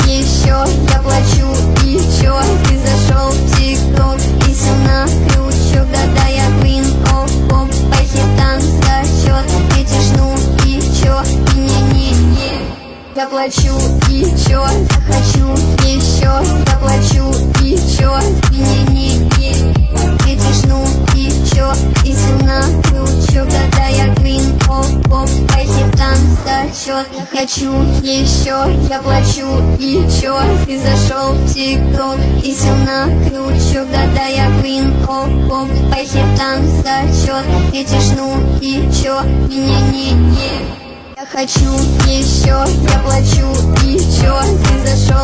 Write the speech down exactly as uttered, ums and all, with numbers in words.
еще, я плачу, и чё? Ты зашел в ТикТок и сел на крючок. Да-да, я квин, оп-оп, по хитам зачет. Видишь, ну и чё? Не-не-не, я плачу, и чё? Я хочу еще, я плачу, и чё? Не-не-не, видишь, ну и чё? И сел на крючок. Да-да, я квин, оп-оп, по хитам зачет. Я хочу еще, я плачу, и чё? Ты зашел в ТикТок и сел на крючок. Да-да, я квин, оп-оп, по хитам зачет. Видишь, ну и чё? Не-не-не, я хочу еще, я плачу, и чё? Ты зашел